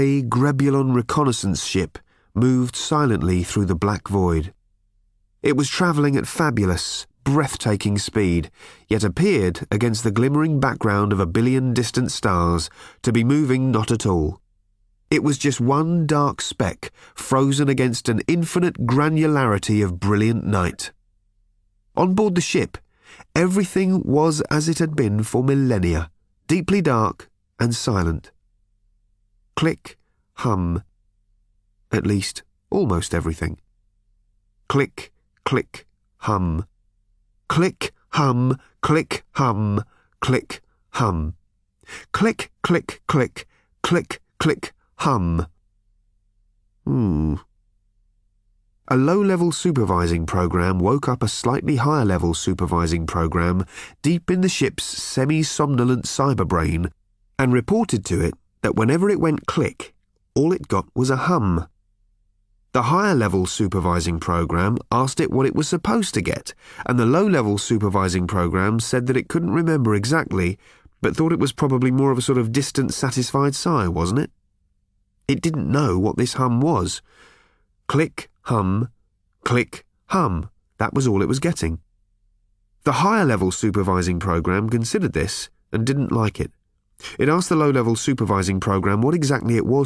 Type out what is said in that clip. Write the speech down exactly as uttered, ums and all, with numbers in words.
A Grebulon reconnaissance ship moved silently through the black void. It was travelling at fabulous, breathtaking speed, yet appeared, against the glimmering background of a billion distant stars, to be moving not at all. It was just one dark speck frozen against an infinite granularity of brilliant night. On board the ship, everything was as it had been for millennia, deeply dark and silent. Click, hum. At least, almost everything. Click, click, hum. Click, hum, click, hum, click, hum. Click, click, click, click, click, hum. Hmm. A low-level supervising program woke up a slightly higher-level supervising program deep in the ship's semi-somnolent cyberbrain and reported to it that whenever it went click, all it got was a hum. The higher-level supervising program asked it what it was supposed to get, and the low-level supervising program said that it couldn't remember exactly, but thought it was probably more of a sort of distant, satisfied sigh, wasn't it? It didn't know what this hum was. Click, hum, click, hum. That was all it was getting. The higher-level supervising program considered this and didn't like it. It asked the low-level supervising program what exactly it was